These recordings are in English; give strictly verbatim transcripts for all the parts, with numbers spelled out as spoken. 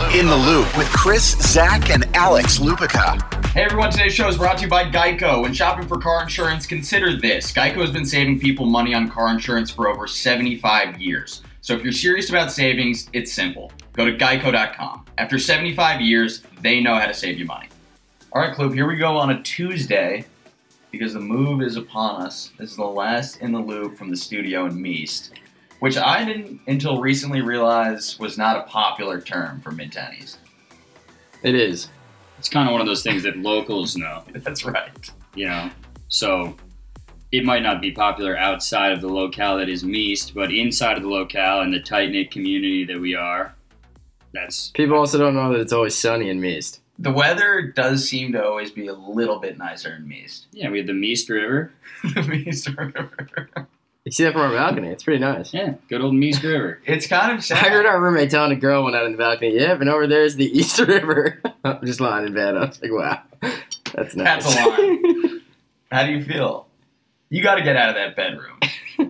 In the Loop with Chris, Zach, and Alex Lupica. Hey everyone, today's show is brought to you by Geico. When shopping for car insurance, consider this. Geico has been saving people money on car insurance for over seventy-five years. So if you're serious about savings, it's simple. Go to geico dot com. After seventy-five years, they know how to save you money. All right, Club, here we go on a Tuesday because the move is upon us. This is the last In the Loop from the studio in Meast, which I didn't until recently realize was not a popular term for Midtown East. It is. It's kind of one of those things that locals know. That's right. You know, so it might not be popular outside of the locale that is Meast, but inside of the locale and the tight-knit community that we are, that's... People also don't know that it's always sunny in Meast. The weather does seem to always be a little bit nicer in Meast. Yeah, we have the Meast River. The Meast River. You see that from our balcony. It's pretty nice. Yeah, good old Meast River. It's kind of sad. I heard our roommate telling a girl one out in the balcony, yeah, and over there's the East River. I'm just lying in bed. I was like, wow, that's nice. That's a line. How do you feel? You got to get out of that bedroom.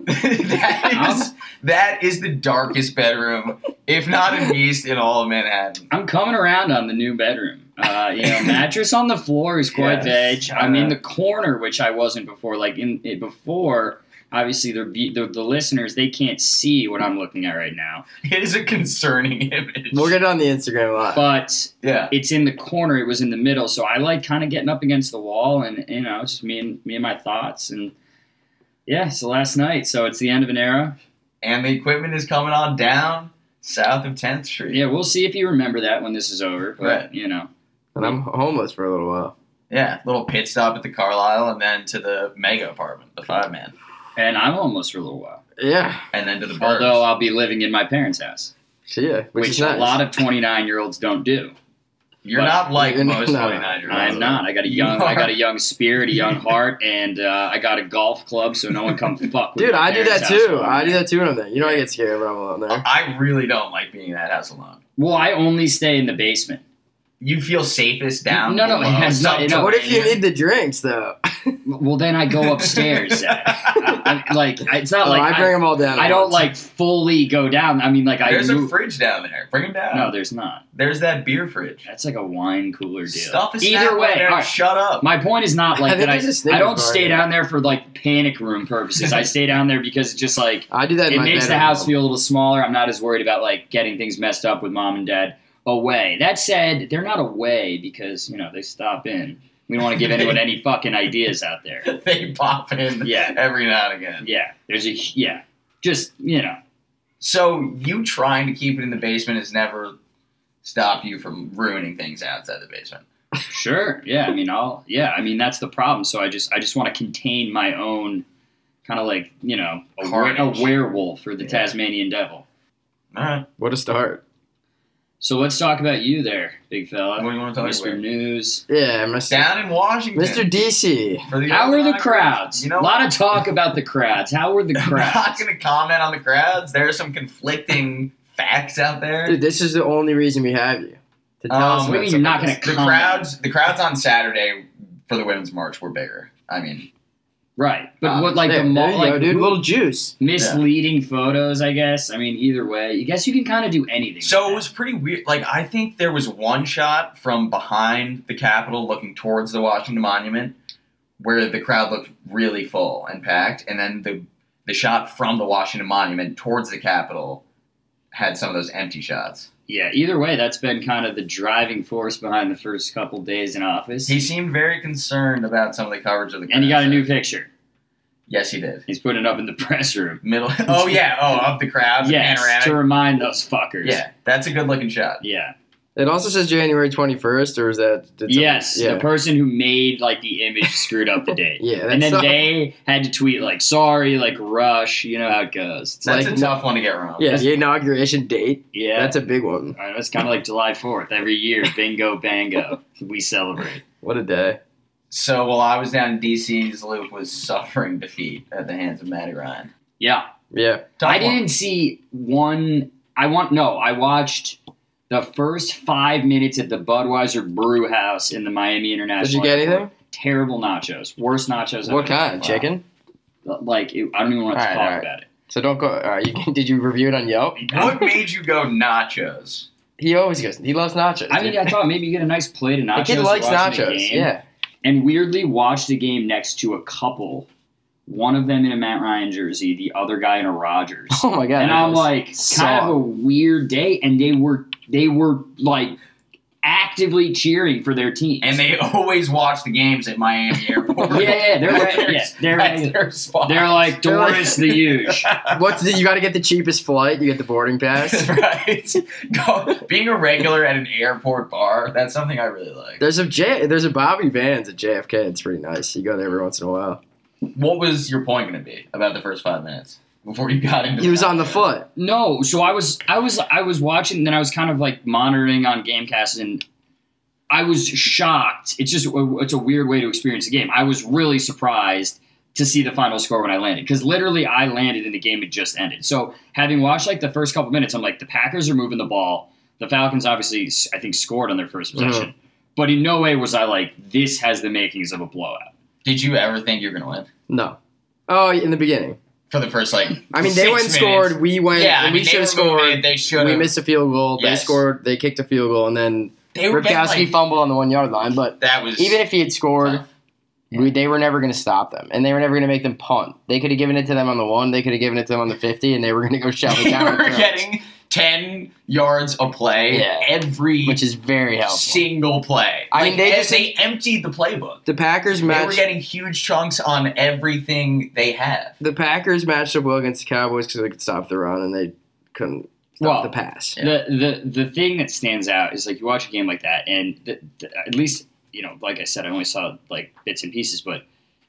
that, is, that is the darkest bedroom, if not in East, in all of Manhattan. I'm coming around on the new bedroom. Uh, you know, mattress on the floor is quite Yes. veg. I'm in the corner, which I wasn't before. Like in it before, obviously the, the the listeners, they can't see what I'm looking at right now. It is a concerning image. We'll get it on the Instagram live. But yeah, it's in the corner. It was in the middle, so I like kind of getting up against the wall, and you know, it's just me and me and my thoughts. And yeah, it's the last night, so it's the end of an era. And the equipment is coming on down south of tenth Street. Yeah, we'll see if you remember that when this is over. But Right. you know, And I'm homeless for a little while. Yeah, little pit stop at the Carlisle, and then to the mega apartment, the five man, and I'm almost for a little while. Yeah. and then to the Burbs. Although I'll be living in my parents' house, So, yeah, which, which is nice. a lot of twenty-nine-year-olds don't do. You're but not like you're most not. twenty-nine year olds. I'm not. I got a You young, I are. got a young spirit, a young heart, and uh, I got a golf club, so no one come fuck with Dude, my I do parents' that house too. while I'm I do there. that too when I'm there. You know I get scared when I'm alone there. I really don't like being in that house alone. Well, I only stay in the basement. You feel safest down. No, no, it below, has not- no, What if you subterranean. need the drinks, though? Well, then I go upstairs. Zach. I, I, like it's not Oh, like I bring I, them all down. at I don't once. like fully go down. I mean, like I There's a move- fridge down there. Bring it down. no, there's not. There's that beer fridge. That's like a wine cooler deal. Stuff is Either way, there. all right. Shut up. My point is not I like think that. I, there's a Snickers I don't bar stay here. down there for like panic room purposes. I stay down there because it's just like I do that in it my makes the bedroom. house feel a little smaller. I'm not as worried about like getting things messed up with mom and dad away. That said, they're not away because you know they stop in. We don't want to give anyone any fucking ideas out there. They pop in Yeah. every now and again. Yeah, there's a yeah, just you know. So you trying to keep it in the basement has never stopped you from ruining things outside the basement. Sure. Yeah. I mean, I'll. Yeah. I mean, that's the problem. So I just, I just want to contain my own, kind of like you know, a, were, a Carnage. werewolf or the Yeah. Tasmanian devil. All right. What a start. So let's talk about you there, big fella, What do you want to talk Mister about? News. Yeah, Mister Down in Washington. Mister D C. For the How are the Irish. crowds? You know, a lot of talk about the crowds. How were the I'm not crowds? going to comment on the crowds. There are some conflicting facts out there. Dude, this is the only reason we have you. To tell Um, us what about do you mean you're not something. gonna the comment. crowds, the crowds on Saturday for the women's march were bigger. I mean, Right. But Um, what, like There, the there mo- you like go, dude. who- Little juice. misleading photos, I guess. I mean, either way, I guess you can kind of do anything. so with it was pretty weird. Like, I think there was one shot from behind the Capitol looking towards the Washington Monument where the crowd looked really full and packed. And then the, the shot from the Washington Monument towards the Capitol had some of those empty shots. Yeah, either way, that's been kind of the driving force behind the first couple days in office. He seemed very concerned about some of the coverage of the and he got a crowd. new picture. Yes, he did. He's putting it up in the press room. Middle. Oh, yeah. Oh, of the crowd. the Yes, panoramic. to remind those fuckers. Yeah, that's a good looking shot. Yeah. It also says January twenty-first, or is that? did someone- Yes, Yeah. the person who made like the image screwed up the date. Yeah, that's and then not- they had to tweet like, "Sorry, like rush." You know how it goes. It's That's like, a tough one to get wrong. Yeah, the inauguration date. yeah, That's a big one. All right, that's kind of like July fourth every year. Bingo, bango, we celebrate. What a day. So while I was down in D C's Luke was suffering defeat at the hands of Matty Ryan. Yeah, Yeah. Tough I one. didn't see one. I want no. I watched the first five minutes at the Budweiser Brew House in the Miami International. Did you get Airport. anything? Terrible nachos. Worst nachos. What I've ever kind? Wow. Chicken? had. Like it, I don't even want to All right, talk all right. about it. So don't go. All right, you, did you review it on Yelp? What made you go nachos? He always goes. He loves nachos. I mean, dude. I thought maybe you get a nice plate of nachos. the kid likes watching the nachos. game, Yeah. And weirdly watched the game next to a couple. One of them in a Matt Ryan jersey, the other guy in a Rodgers. Oh my god. And I'm like, kind saw. of a weird day, and they were they were like actively cheering for their team. And they always watch the games at Miami Airport. yeah, yeah, they're That's right, their- yeah, they're that's right. their spot. They're like They're like- Doris the huge. What's the, you got to get the cheapest flight. You get the boarding pass. right. Go, being a regular at an airport bar, that's something I really like. There's a J. There's a Bobby Vans at J F K. It's pretty nice. You go there every once in a while. What was your point going to be about the first five minutes before you got into? He was the on the matchup? foot. No, so I was I was I was watching, and then I was kind of like monitoring on Gamecast, and I was shocked. It's just it's a weird way to experience the game. I was really surprised to see the final score when I landed, because literally I landed and the game had just ended. So having watched like the first couple minutes, I'm like, the Packers are moving the ball. The Falcons obviously, I think, scored on their first possession, Mm-hmm. but in no way was I like, this has the makings of a blowout. Did you ever think you were going to win No. Oh, in the beginning. for the first like? I mean, they six went and minutes? scored. We went. Yeah, I and mean, we they should were have scored. moving it, They should We have. missed a field goal. They Yes. scored. They kicked a field goal, and then They were getting, Ripkowski like, fumbled on the one yard line. But That was even if he had scored, tough. we, they were never going to stop them, and they were never going to make them punt. They could have given it to them on the one. They could have given it to them on the fifty, and they were going to go shove it they down. our were throats, getting ten yards a play Yeah. every which is very helpful. single play. I Like, mean, they and just- they emptied the playbook. The Packers They were matched. getting huge chunks on everything they have. The Packers matched up well against the Cowboys because they could stop the run, and they couldn't stop Well, the pass. Yeah. The, the the thing that stands out is like you watch a game like that, and the, the, at least you know, like I said, I only saw like bits and pieces, but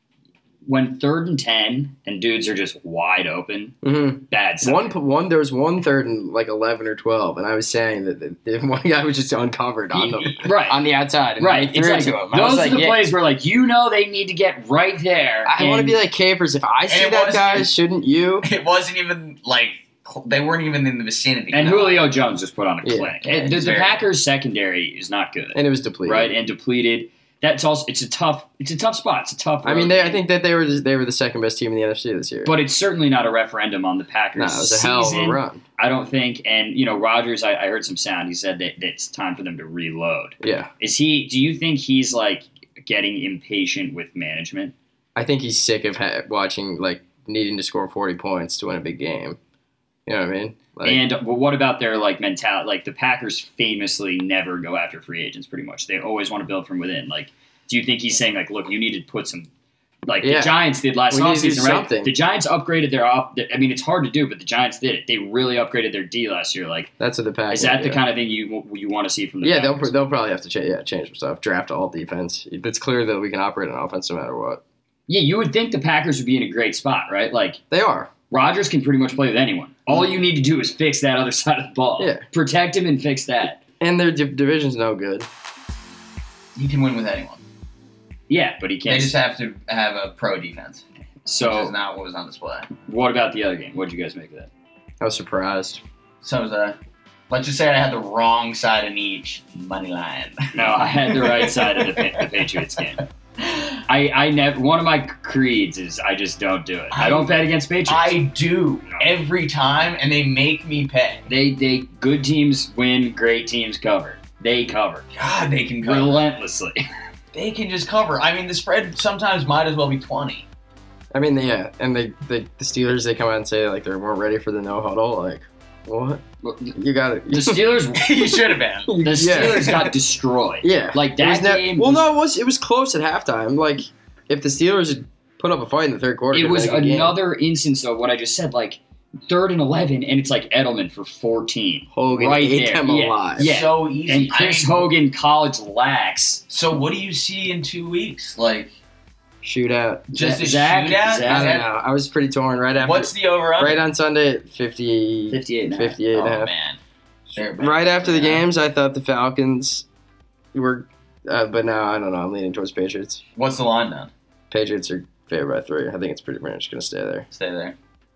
when third and ten and dudes are just wide open, Mm-hmm. bad sign. One, one, there was one third and like eleven or twelve, and I was saying that the, the one guy was just uncovered on the right, on the outside, and right. they It's threw like, it to him. I those was are like, the yeah, plays where like you know they need to get right there. I want to and- be like Capers. If I see it that wasn't guy, even- shouldn't you? It wasn't even like they weren't even in the vicinity. and Julio Jones just put on a Yeah. clinic. Yeah, And the, he's the very- Packers secondary is not good, And it was depleted, right, and depleted. That's also it's a tough it's a tough spot. It's a tough. I mean, road they, game. I think that they were they were the second best team in the N F C this year. But it's certainly not a referendum on the Packers' no, it was a hell of season. a run. I don't think. And you know, Rodgers, I, I heard some sound. He said that, that it's time for them to reload. Yeah, Is he? Do you think he's like getting impatient with management? I think he's sick of ha- watching like needing to score forty points to win a big game. You know what I mean? Like, And well, what about their like mentality? Like the Packers famously never go after free agents. Pretty much, they always want to build from within. Like, do you think he's saying like, look, you need to put some. Like Yeah. the Giants did last We need to do offseason, right? something. The Giants upgraded their off. I mean, it's hard to do, but the Giants did it. They really upgraded their D last year. Like, that's what the Packers. is that the yeah. kind of thing you you want to see from the Yeah, they'll Packers? they'll probably have to change yeah change some stuff. Draft all defense. It's clear that we can operate on offense no matter what. Yeah, you would think the Packers would be in a great spot, right? Like They are. Rodgers can pretty much play with anyone. All you need to do is fix that other side of the ball. Yeah. Protect him and fix that. And their div- division's no good. He can win with anyone. Yeah, but he They can't. just have to have a pro defense, which is So, not what was on display. what about the other game? What did you guys make of that? I was surprised. So was uh, let's just say I had the wrong side in each money line. No, I had the right side of the, Pa- the Patriots game. I, I never. One of my creeds is I just don't do it. I, I- don't bet against Patriots. I do No. every time, and they make me pay. they they good teams win, great teams cover. They cover God, they can cover. relentlessly. They can just cover. I mean, the spread sometimes might as well be twenty. I mean, yeah, and they, they the Steelers they come out and say like they weren't ready for the no huddle. Like what? the You got it. Steelers. you should have been. The Yeah. Steelers got destroyed. Yeah, Like It was that ne- game. Well, was- no, it was it was close at halftime. Like if the Steelers had put up a fight in the third quarter, It could've was been a good game. another instance of what I just said, like third and eleven, and it's like Edelman for fourteen. Hogan right ate there. them Yeah. alive. Yeah. So easy. And Chris I mean, Hogan, college lax. So what do you see in two weeks? Like Shootout. just a Zach- shootout? Zach- Is I don't that- know. I was pretty torn right after. What's the over under? right on Sunday at fifty, fifty-eight and a half. fifty-eight and a Oh half. man. They're bad. Right after the Yeah. games, I thought the Falcons were, uh, but now I don't know. I'm leaning towards Patriots. What's the line then? Patriots are favored by three. I think it's pretty much going to stay there. Stay there.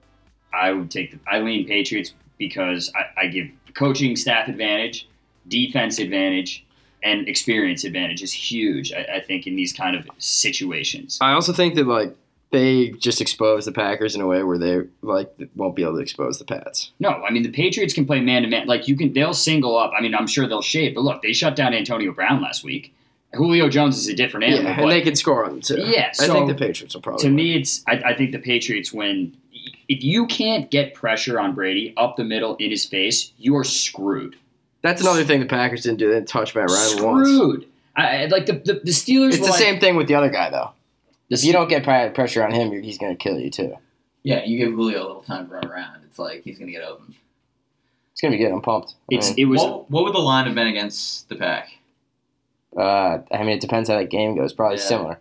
I would take the. I lean Patriots because I, I give coaching staff advantage, defense advantage, and experience advantage is huge. I, I think in these kind of situations. I also think that like they just expose the Packers in a way where they like won't be able to expose the Pats. No, I mean the Patriots can play man to man. Like you can, they'll single up. I mean, I'm sure they'll shape. But look, they shut down Antonio Brown last week. Julio Jones is a different animal. Yeah, and they can score on them too. Yeah, I so think the Patriots will probably. To win. me, it's I, I think the Patriots win. If you can't get pressure on Brady up the middle in his face, you are screwed. That's another thing the Packers didn't do. They didn't touch Matt Ryan once. Screwed. I, like the, the the Steelers. It's were the like, same thing with the other guy though. The If you don't get pri- pressure on him, you're, he's going to kill you too. Yeah, you give Julio a little time to run around. It's like he's going to get open. It's going to be good. I'm pumped. I It's mean, it was. What, what would the line have been against the Pack? uh, I mean, it depends how that game goes. Probably Yeah. similar.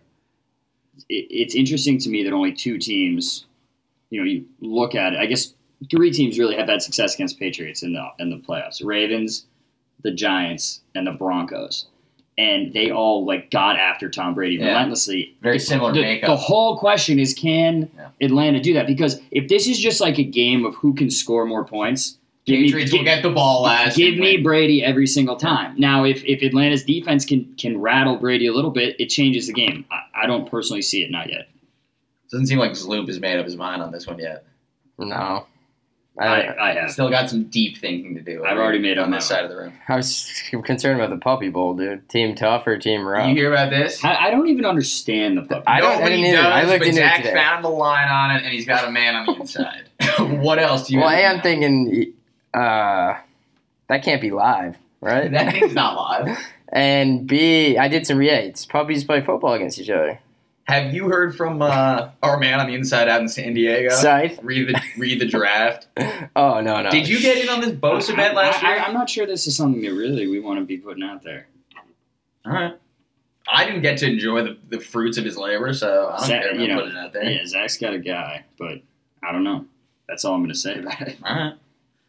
It, it's interesting to me that only two teams. You know, you look at it. I guess three teams really have had success against Patriots in the in the playoffs: Ravens, the Giants, and the Broncos. And they all like got after Tom Brady Yeah. relentlessly. Very The- similar the, makeup. The whole question is, can Yeah. Atlanta do that? Because if this is just like a game of who can score more points, give me, Patriots will give, get the ball last. give and me win. Brady every single time. Now, if, if Atlanta's defense can can rattle Brady a little bit, it changes the game. I, I don't personally see it, not yet. Doesn't seem like Zloop has made up his mind on this one yet. No. I, I, I have. Still got some deep thinking to do. I've already made up on my this side of the room. I was concerned about the Puppy Bowl, dude. Team tough or team rough? You hear about this? I, I don't even understand the puppy. I don't- I Nobody didn't either. does, I looked but into it Zach today. found the line on it, and he's got a man on the inside. What else do you? Well, have A, to I'm know? thinking uh, that can't be live, right? that thing's not live. And B, I did some reads. Puppies play football against each other. Have you heard from uh, our man on the inside out in San Diego? Scythe? Read the read the draft. Oh, no, no. Did you get in on this Bosa bet last I, year? I, I'm not sure this is something that really we want to be putting out there. All right. I didn't get to enjoy the, the fruits of his labor, so I don't Zach- care if you I know, put it out there. Yeah, Zach's got a guy, but I don't know. That's all I'm going to say about it. All right.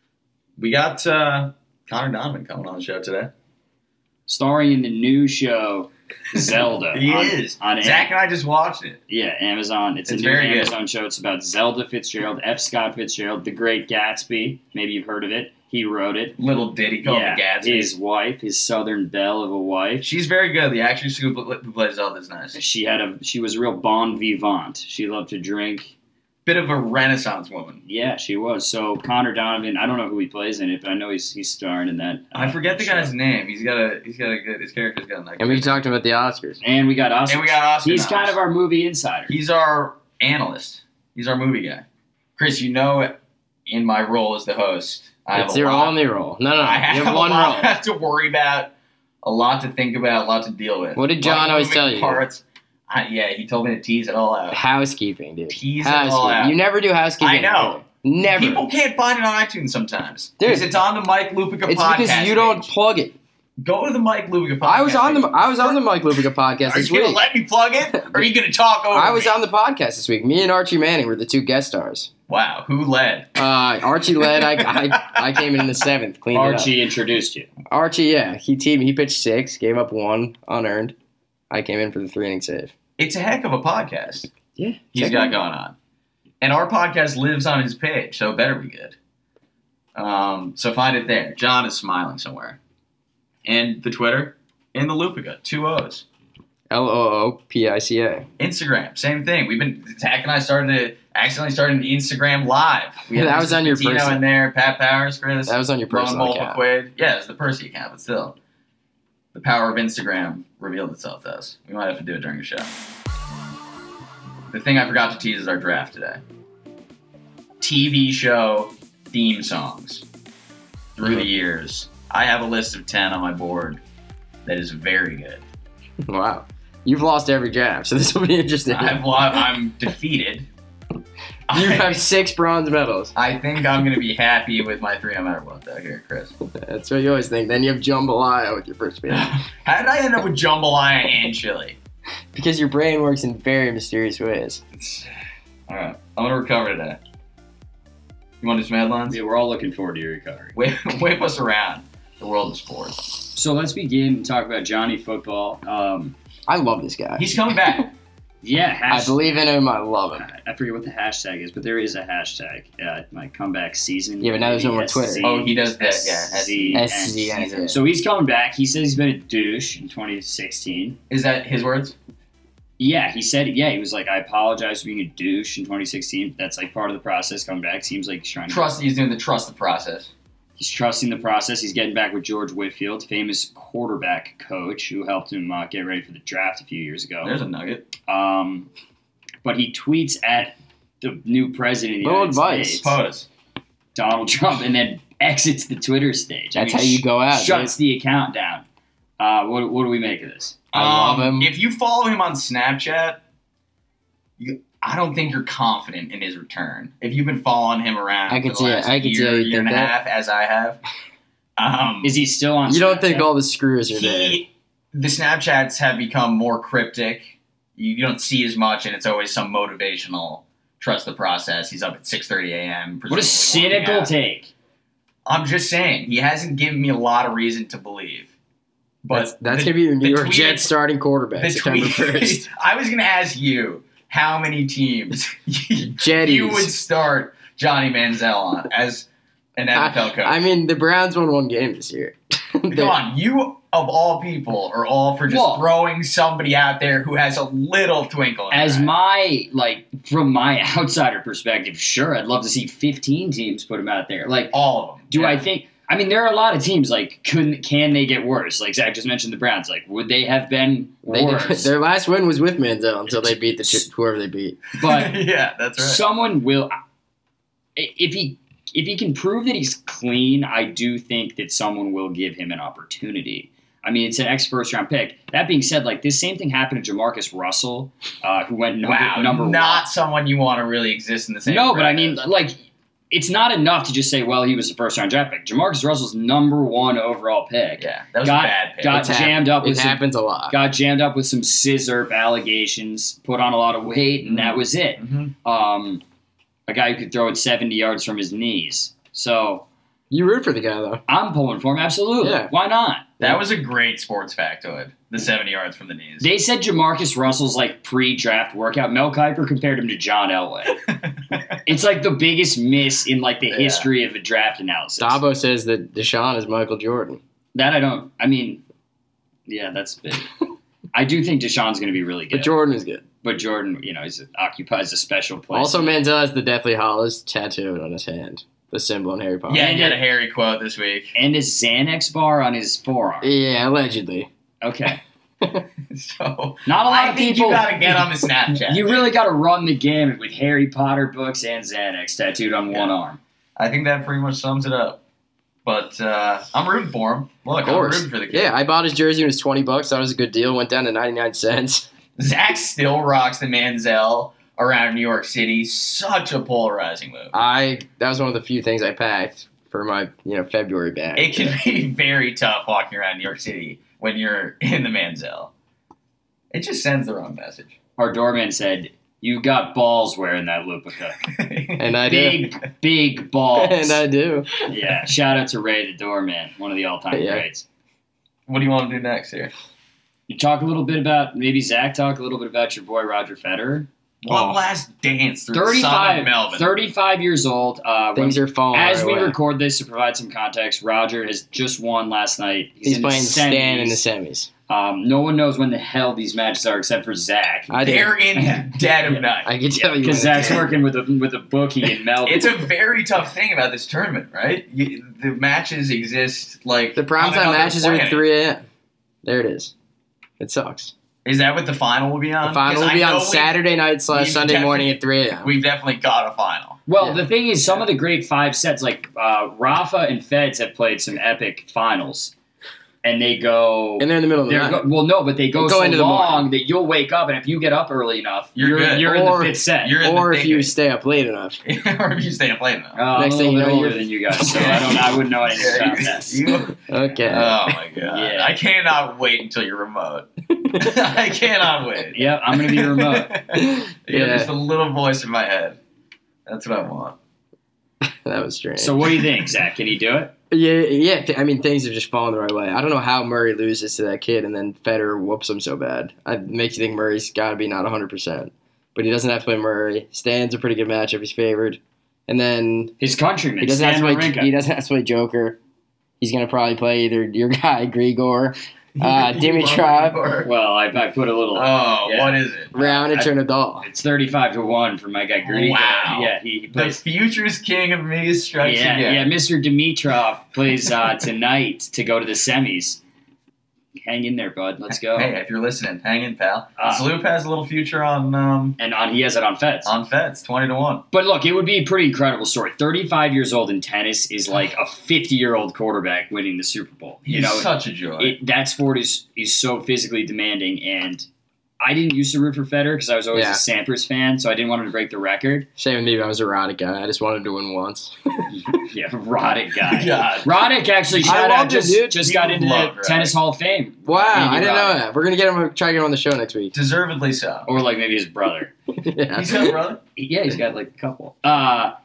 We got uh, Connor Donovan coming on the show today. Starring in the new show Zelda. He on, is. on Zach and I just watched it. Yeah, Amazon. It's, It's a new very good. Amazon show. It's about Zelda Fitzgerald, F. Scott Fitzgerald, the Great Gatsby. Maybe you've heard of it. He wrote it. Little ditty called yeah, The Gatsby. his wife, his Southern belle of a wife. She's very good. The actress who, pl- who plays Zelda's nice. She had a. She was a real bon vivant. She loved to drink. Bit of a Renaissance woman. Yeah, she was. So Connor Donovan. I don't know who he plays in it, but I know he's he's starring in that. uh, I forget the show. guy's name. He's got a he's got a good his character's got a nice. And we talked about the Oscars. And we got Oscar. And we got Oscar He's noms. kind of our movie insider. He's our analyst. He's our movie guy. Chris, you know, in my role as the host, I have It's a your lot. only role. No, no, I you have have a one lot role. I have to worry about, a lot to think about, a lot to deal with. What did A lot John of always moving tell you? Parts. I, yeah, he told me to tease it all out. Housekeeping, dude. Tease it all Housekeeping. out. You never do housekeeping. I know. Never. People can't find it on iTunes sometimes. Dude. Because it's on the Mike Lupica It's podcast. because you don't page. plug it. Go to the Mike Lupica podcast. I was on the page. I was on the Mike Lupica podcast Are this you going to week. let me plug it? Or are you going to talk over I was me? on the podcast this week. Me and Archie Manning were the two guest stars. Wow, who led? Uh, Archie led. I, I I came in in the seventh. Cleaned Archie introduced you. it up. Archie, yeah, he team he pitched six, gave up one unearned. I came in for the three inning save. It's a heck of a podcast Yeah, he's check got it going on. And our podcast lives on his page, so it better be good. Um, so find it there. John is smiling somewhere. And the Twitter, and the Lupica, two O's. L O O P I C A. Instagram, same thing. We've been Zach and I started to accidentally started an Instagram live. We had That was on your Patino person- in there, Pat Powers, Chris. That was on your Rowan personal Bolt account. McQuaid. Yeah, it's the Percy account, but still. The power of Instagram revealed itself to us. We might have to do it during the show. The thing I forgot to tease is our draft today. T V show theme songs through the years. I have a list of ten on my board that is very good. Wow, you've lost every jab, so this will be interesting. I've lo- I'm defeated. You I, have six bronze medals. I think I'm going to be happy with my three no matter what, though, here, Chris. That's what you always think. Then you have jambalaya with your first pick. How did I end up with jambalaya and chili? Because your brain works in very mysterious ways. It's, all right, I'm going to recover today. You want to do some headlines? Yeah, we're all looking forward to your recovery. Whip, whip us around the world of sports. So let's begin and talk about Johnny Football. Um, I love this guy. He's coming back. yeah, I hash- believe in him. I love him. I forget what the hashtag is, but there is a hashtag. Uh, my comeback season. Yeah, but now there's no more Twitter. Oh, he does that, yeah, S Z N. S Z N. So he's coming back. He says he's been a douche in twenty sixteen. Is that his words? Yeah, he said, yeah, he was like, I apologize for being a douche in twenty sixteen. That's like part of the process. Coming back seems like he's trying to Trust. He's doing the trust the process. He's trusting the process. He's getting back with George Whitfield, famous quarterback coach who helped him uh, get ready for the draft a few years ago. There's a nugget. Um, but he tweets at the new president of the Little United advice. States, POTUS. Donald Trump, and then exits the Twitter stage. That's how you go out, Shuts the account down. Uh, what, what do we make of this? I love Um, him. If you follow him on Snapchat, you, I don't think you're confident in his return. If you've been following him around I for can the see it. last I can year, see how you year and a think that. half, as I have, um, Is he still on You don't think Snapchat? all the screws are there. he, the Snapchats have become more cryptic. You, you don't see as much, and it's always some motivational. Trust the process. He's up at six thirty a.m. What a presumably working cynical out. take. I'm just saying he hasn't given me a lot of reason to believe. But That's, that's the- going to be your New the York tweet- Jets starting quarterback the September tweet- first. I was going to ask you how many teams Jetties. you would start Johnny Manziel on as an N F L coach. I mean, the Browns won one game this year. Come on, you of all people are all for just Well- throwing somebody out there who has a little twinkle in As their eye. my, like, from my outsider perspective, sure, I'd love to see fifteen teams put him out there. Like, all of them. do Yeah. I think, I mean, there are a lot of teams, like, couldn't, can they get worse? Like, Zach just mentioned the Browns. Like, would they have been They did, worse? their last win was with Manziel until they beat the ch- whoever they beat. But yeah, that's right. someone will, if he if he can prove that he's clean, I do think that someone will give him an opportunity. I mean, it's an ex first round pick. That being said, like, this same thing happened to Jamarcus Russell, uh, who went number, wow, number not one. someone you want to really exist in the same. No, but breath I mean, as. like, it's not enough to just say, well, he was a first round draft pick. Jamarcus Russell's number one overall pick. yeah, that was got- a bad pick. got- It's hap- jammed up with It some- happens a lot. Got jammed up with some scissor allegations, put on a lot of weight, and that was it. Mhm. Um, a guy who could throw it seventy yards from his knees. So You root for the guy, though. I'm pulling for him, absolutely. Yeah. Why not? That was a great sports factoid. The seventy yards from the knees. They said Jamarcus Russell's like pre-draft workout. Mel Kiper compared him to John Elway. It's like the biggest miss in like the Yeah. history of a draft analysis. Dabo says that Deshaun is Michael Jordan. That I don't. I mean, yeah, that's big. I do think Deshaun's going to be really good, But Jordan is good. but Jordan, you know, he's, occupies a special place. Also, Manziel has the Deathly Hollows tattooed on his hand. The symbol in Harry Potter. yeah, he had a Harry quote this week. and a Xanax bar on his forearm. Yeah, allegedly. Okay, So not a lot I of think people. you gotta get on the Snapchat. You really got to run the gamut with Harry Potter books and Xanax tattooed on one Yeah. arm. I think that pretty much sums it up. But uh, I'm rooting for him. Look, Of I'm course. rooting for the kid. Yeah, I bought his jersey. It was twenty bucks. Thought it was a good deal. Went down to ninety-nine cents. Zach still rocks the Manziel around New York City. Such a polarizing move. I That was one of the few things I packed for my you know February bag. It can be very tough walking around New York City when you're in the Manziel. It just sends the wrong message. Our doorman said, "You got balls wearing that Lupica. And I do. Big, big balls." And I do. Yeah, shout out to Ray the doorman, one of the all-time Yeah. greats. What do you want to do next here? You talk a little bit about maybe Zach talk a little bit about your boy Roger Federer. What Oh. last dance through the sun thirty-five, of Melbourne? thirty-five years old. Uh, when- Things are falling as our we way. record this, to provide some context, Roger has just won last night. He's in playing the Stan in the semis. semis. Um, no one knows when the hell these matches are except for Zach. I They're did. in the dead of night. I can tell you. Because when it's- Zach's working with a with a bookie in Melbourne. It's a very tough thing about this tournament, right? You, the matches exist like The on primetime another matches are at planet. three a.m. There it is. It sucks. Is that what the final will be on? The final 'Cause will I be know on we've- Saturday night slash we've Sunday morning definitely- at three a.m. We've definitely got a final. Well, Yeah. the thing is, some of the great five sets, like uh, Rafa and Feds, have played some epic finals, and they go. And they're in the middle of the they're night. go, well, no, but they go, They go so into the long morning. that you'll wake up, and if you get up early enough, You're you're, good. you're in Or- the fifth set. You're in or the if you thick stay up late enough. of it. or if you stay up late enough. Uh, I'm Next a thing little you bit know, older you're- than you guys, so I don't. I wouldn't know anything about You- this. you- Okay. oh my god! Yeah. I cannot wait until you're remote. I cannot wait. Yep, I'm gonna be remote. You're Yeah. just a little voice in my head. That's what I want. That was strange. So, what do you think, Zach? Can he do it? yeah, yeah. th- I mean, things have just fallen the right way. I don't know how Murray loses to that kid, and then Federer whoops him so bad. It makes you think Murray's got to be not one hundred percent. But he doesn't have to play Murray. Stan's a pretty good matchup. He's favored. And then His countryman, he doesn't have Stan to play. Wawrinka. He doesn't have to play Joker. He's gonna probably play either your guy Grigor Uh, You Dimitrov, love Grigor. Well, I, I put a little. Oh, Yeah. what is it? Raonic, or Nadal. It's thirty-five to one for my guy Grigor. Wow. Yeah, he, he The plays. future's king of me strikes Yeah, again. yeah. Mister Dimitrov plays uh, tonight to go to the semis. Hang in there, bud. Let's go. Hey, if you're listening, hang in, pal. Uh, Sloop has a little future on um, And on he has it on Feds. on Feds, twenty to one. But look, it would be a pretty incredible story. thirty-five years old in tennis is like a fifty-year-old quarterback winning the Super Bowl. He's You know, such a joy. it, that sport is is so physically demanding, and I didn't used to root for Federer because I was always Yeah. a Sampras fan, so I didn't want him to break the record. Same with me, but I was a Roddick guy. I just wanted to win once. Yeah, Roddick guy. God. Roddick actually I shout out loved him, just, dude. just You got into the loved Roddick. Tennis Hall of Fame. Wow, Andy I didn't know Roddick. that. We're gonna get him. Try to get him on the show next week. Deservedly so. Or like maybe his brother. yeah. He's got a brother? Yeah, he's got like a couple. Uh,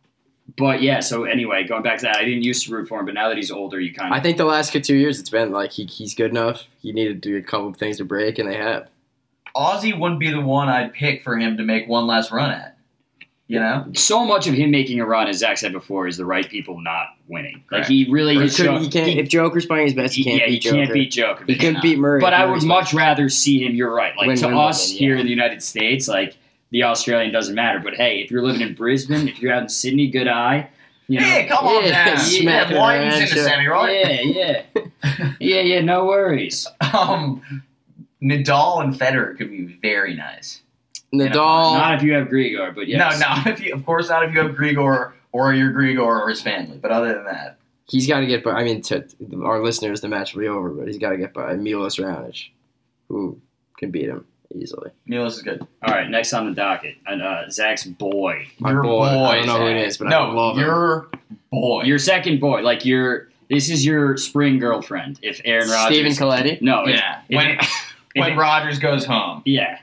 but yeah, so anyway, going back to that, I didn't used to root for him, but now that he's older, you kind of. I think the last two years, it's been like he, he's good enough. He needed to do a couple of things to break, and they have. Ozzy wouldn't be the one I'd pick for him to make one last run at. You know? So much of him making a run, as Zach said before, is the right people not winning. Like Correct. he really He has couldn't- shown. he can't. he- if Joker's playing his best, he can't yeah, beat he Joker. can't beat Joker. He couldn't not. beat Murray. But I Murray's would much like- rather see him. You're right. Like Win to Wimbledon, us yeah. here in the United States, like the Australian doesn't matter. But hey, if you're living in Brisbane, if you're out in Sydney, good eye. You know, Yeah, come on Yeah, down. smack Yeah, it Whiting's around, in the sure. semi, right? yeah, yeah, yeah, yeah. No worries. Um, Nadal and Federer could be very nice. Nadal. Not if you have Grigor, but yes. No, not if you, of course not if you have Grigor or your Grigor or his family. But other than that, He's got to get by. I mean, to our listeners, the match will be over, but he's got to get by Milos Raonic, who can beat him easily. Milos is good. All right, next on the docket, and uh, Zach's boy, My Your boy. I don't know who Zach. it is, but no, I love him. your boy. your second boy, like your this is your spring girlfriend. If Aaron Rodgers, Stephen Coletti. no, if- yeah. if- when if- when if- Rogers goes home, yeah,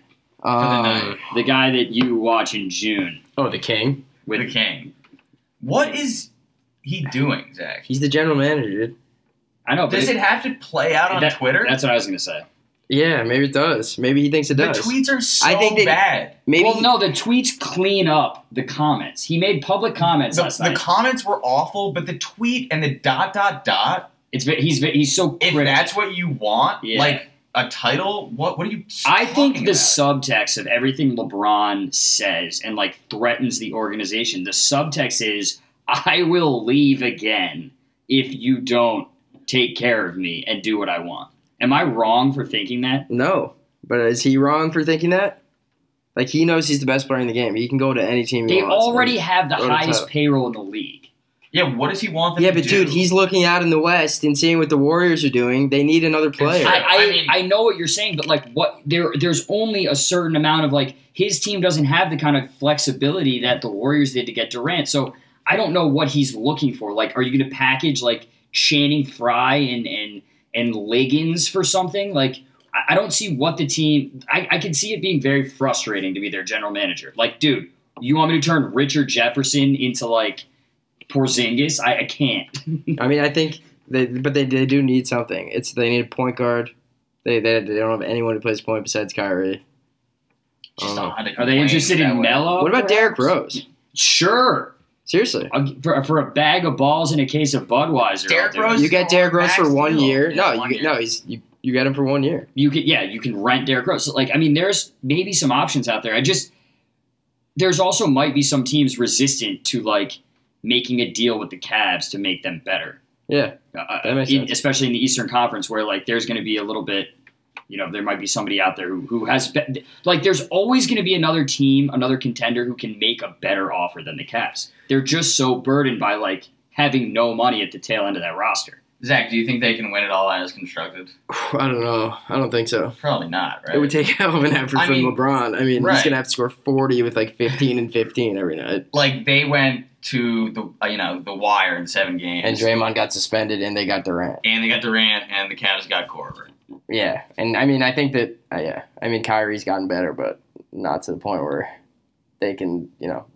Um, the guy that you watch in June oh, the King. with the king. What is he doing, Zach? He's the general manager, dude. I know, but Does it have to play out on that- Twitter? That's what I was gonna say. Yeah, maybe it does. Maybe he thinks it the does. tweets are so I think that- bad. Maybe well, no, the tweets clean up the comments. He made public comments The, last the night. comments were awful, but the tweet and the dot dot dot. It's ve- he's ve- he's so If cryptic. that's what you want, Yeah. like a title, what what are you? I think talking the about? subtext of everything LeBron says and like threatens the organization. The subtext is, "I will leave again if you don't take care of me and do what I want." Am I wrong for thinking that? no. But is he wrong for thinking that? Like, he knows he's the best player in the game. He can go to any team he They wants. already have the Go to the highest top. payroll in the league. Yeah, what does he want them Yeah, to but do? dude, he's looking out in the West and seeing what the Warriors are doing. They need another player. I, I, I mean- I know what you're saying, but like what there there's only a certain amount of like his team doesn't have the kind of flexibility that the Warriors did to get Durant. So I don't know what he's looking for. Like, are you gonna package like Channing Frye and and and Liggins for something? Like I, I don't see what the team I, I can see it being very frustrating to be their general manager. Like, dude, you want me to turn Richard Jefferson into like Porzingis? I, I can't. I mean, I think they, but they they do need something. It's they need a point guard. They they, they don't have anyone who plays point besides Kyrie. Just I don't know. not to Are they complain interested that in way. Melo? What about Derrick perhaps? Rose? Sure. Seriously, I'll gi- for, for a bag of balls and a case of Budweiser. Derrick I'll do it. Rose- you get Derrick Rose for Max one deal. year. Yeah, No, one you get year. no. He's you, you get him for one year. You could, yeah, you can rent Derrick Rose. So, like, I mean, there's maybe some options out there. I just there's also might be some teams resistant to like making a deal with the Cavs to make them better. Yeah, Uh, That makes in- sense. especially in the Eastern Conference, where like there's going to be a little bit, you know, there might be somebody out there who, who has be- like there's always going to be another team, another contender who can make a better offer than the Cavs. They're just so burdened by like having no money at the tail end of that roster. Zach, do you think they can win it all as constructed? I don't know. I don't think so. Probably not, right? It would take a hell of an effort I from mean, LeBron. I mean, right. he's gonna have to score forty with like fifteen and fifteen every night. like they went to the uh, you know the wire in seven games, And Draymond got suspended, and they got Durant. and they got Durant, and the Cavs got Korver. Yeah, and I mean, I think that uh, yeah, I mean, Kyrie's gotten better, but not to the point where they can, you know,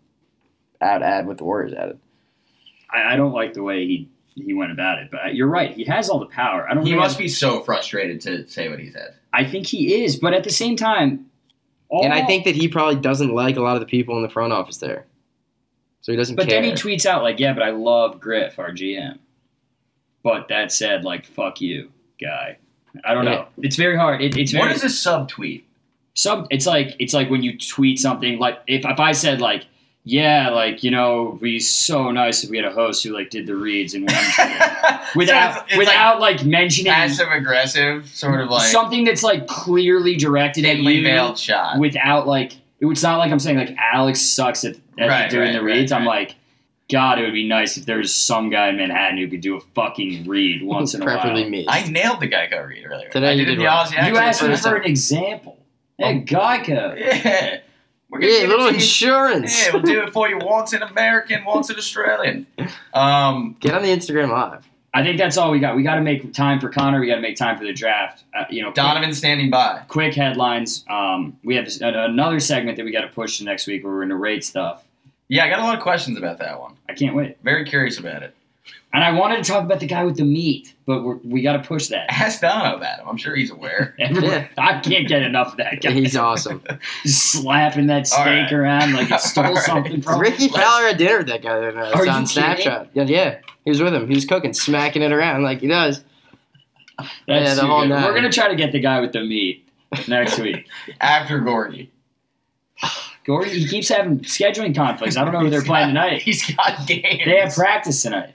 add add what the Warriors added. I, I don't like the way he he went about it, but you're right. He has all the power. I don't. He really must be so frustrated to say what he said. I think he is, but at the same time, all, And I think that he probably doesn't like a lot of the people in the front office there, so he doesn't But care. then he tweets out like, "Yeah, but I love Griff, our G M." But that said, like, fuck you, guy. I don't know. It's very hard. It, it's very, What is a subtweet? Sub. It's like it's like when you tweet something. Like if if I said like, yeah, like you know, it'd be so nice if we had a host who like did the reads and without So it's- it's without like, mentioning Passive aggressive, sort of like something that's like clearly directed at thinly you veiled shot. without like it's not like I'm saying like Alex sucks at, at Right, doing right, the reads. right, I'm right. like, God, it would be nice if there was some guy in Manhattan who could do a fucking read once in a Preferably while. me. I nailed the Geico read earlier. Today I you did it in did the well. Aussie You accent asked me first for time. an example. Hey, Geico. Yeah. We're gonna Yeah, a give little it to you. insurance. Yeah, we'll do it for you once in American, once in Australian. Um, Get on the Instagram live. I think that's all we got. We got to make time for Connor. We got to make time for the draft. Uh, you know, Donovan standing by. quick headlines. Um, we have this- another segment that we got to push to next week where we're going to rate stuff. Yeah, I got a lot of questions about that one. I can't wait. Very curious about it. And I wanted to talk about the guy with the meat, but we're, we got to push that. Ask Dono about him. I'm sure he's aware. Everyone- I can't get enough of that guy. He's awesome. Just slapping that steak All right. around like it stole All right. something from him. Ricky Fowler had dinner with that guy the other night. Are It's you on kidding? Snapchat. Yeah, yeah, he was with him. He was cooking, smacking it around like he does. That's Yeah, the too whole good. nine. We're going to try to get the guy with the meat next week. After Gorgie. Gordy, he keeps having scheduling conflicts. I don't know who they're He's playing got- tonight. He's got games. They have practice tonight.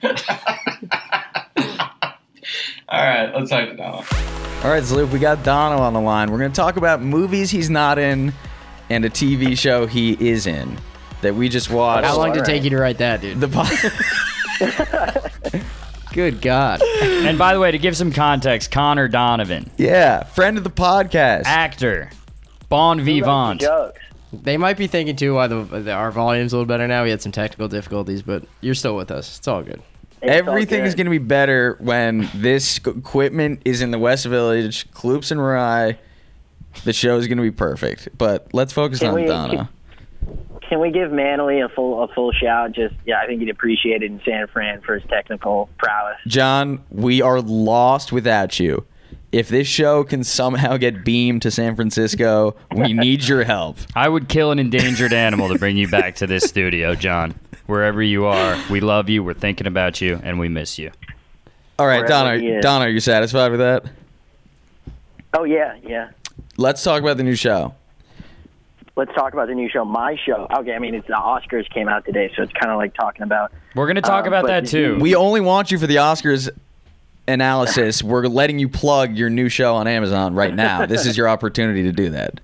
All right, let's talk to Dono. All right, Zaloop, we got Dono on the line. We're going to talk about movies he's not in and a T V show he is in that we just watched. How long did it take you to write that, dude? The po- Good God. And by the way, to give some context, Connor Donovan, yeah, friend of the podcast. actor, bon vivant. Jokes. They might be thinking too why the, the our volume's a little better now. We had some technical difficulties, but you're still with us. It's all good. It's all Everything is good. going to be better when this equipment is in the West Village, Kloops and Rye. The show is going to be perfect. But let's focus Can on we- Dono. Can we give Manley a full a full shout? Just yeah, I think he'd appreciate it in San Fran for his technical prowess. John, we are lost without you. If this show can somehow get beamed to San Francisco, we need your help. I would kill an endangered animal to bring you back to this studio, John. Wherever you are, we love you, we're thinking about you, and we miss you. All right, Wherever he Donna, is. Donna, are you satisfied with that? Oh yeah, yeah. Let's talk about the new show. Let's talk about the new show, my show. Okay, I mean it's the Oscars came out today, so it's kind of like talking about. We're going to talk Um, about but that the- too. We only want you for the Oscars analysis. We're letting you plug your new show on Amazon right now. This is your opportunity to do that.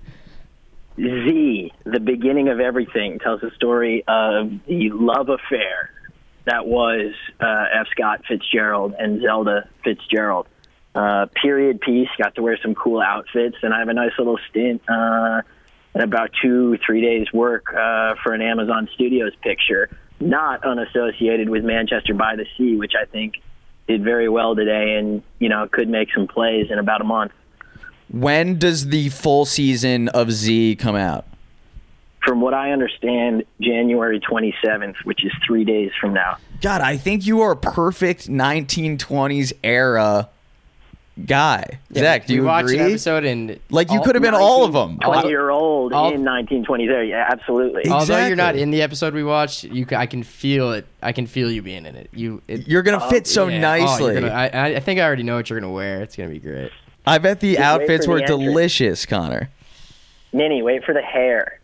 Z, the beginning of everything, tells the story of the love affair that was uh, F. Scott Fitzgerald and Zelda Fitzgerald. Uh, period piece, got to wear some cool outfits, and I have a nice little stint uh, and about two, three days work uh, for an Amazon Studios picture, not unassociated with Manchester by the Sea, which I think did very well today and, you know, could make some plays in about a month. When does the full season of Z come out? From what I understand, January twenty-seventh, which is three days from now. God, I think you are a perfect nineteen twenties era guy. Zach, do we you watched agree? an episode and Like, you all- could have been all of them. twenty-year-old all- in nineteen twenties era. Yeah, absolutely. Although you're not Exactly. in the episode we watched, you ca- I can feel it. I can feel you being in it. You, it, You're going to fit so yeah. Oh, nicely. you're gonna- I, I- I think I already know what you're gonna wear. It's gonna be great. I bet the Just wait outfits for were the entrance. delicious, Connor. Ninny, wait for the hair.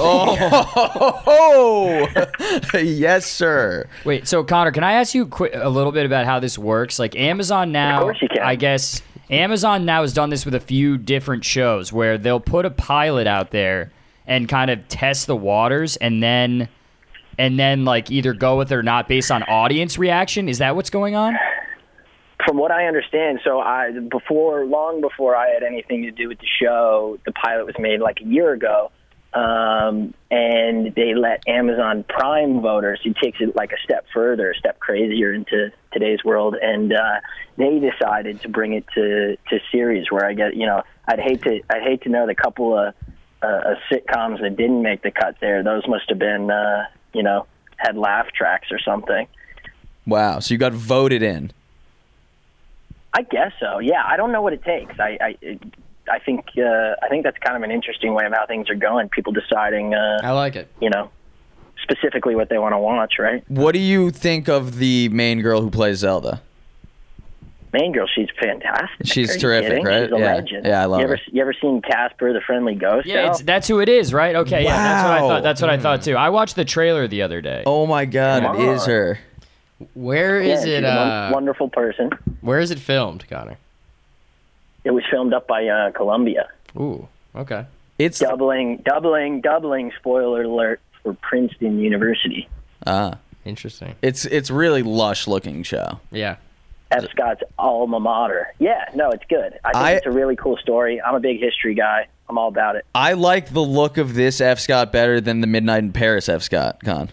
Oh, yes, sir. Wait, so Connor, can I ask you qu- a little bit about how this works? Like Amazon now, course you can. I guess Amazon now has done this with a few different shows where they'll put a pilot out there and kind of test the waters and then and then like either go with it or not based on audience reaction. Is that what's going on? From what I understand, so I before long before I had anything to do with the show, the pilot was made like a year ago, um, and they let Amazon Prime voters. He takes it like a step further, a step crazier into today's world, and uh, they decided to bring it to to series. Where I get, you know, I'd hate to I'd hate to know the couple of uh, sitcoms that didn't make the cut there. Those must have been, uh, you know, had laugh tracks or something. Wow, so you got voted in. I guess so. Yeah, I don't know what it takes. I I, I think uh, I think that's kind of an interesting way of how things are going. People deciding, uh, I like it. you know, specifically what they want to watch. Right? What do you think of the main girl who plays Zelda? Main Girl, she's fantastic. She's Are you terrific, kidding? right? She's a Yeah. legend. Yeah, I love you ever, her. You ever seen Casper the Friendly Ghost? Yeah, Al? it's, that's who it is, right? Okay, yeah, that's what I Wow. thought. That's what I thought too. I watched the trailer the other day. Oh my God, Come it is on. her. Where Yeah, is she's it? a won- Uh, wonderful person. where is it filmed, Connor? It was filmed up by uh, Columbia. Ooh, okay. It's Doubling, doubling, doubling. Spoiler alert for Princeton University. ah, Interesting. it's it's really lush looking show. Yeah. F. Scott's alma mater. Yeah, no, it's good. I think I- it's a really cool story. I'm a big history guy. I'm all about it. I like the look of this F. Scott better than the Midnight in Paris F. Scott con.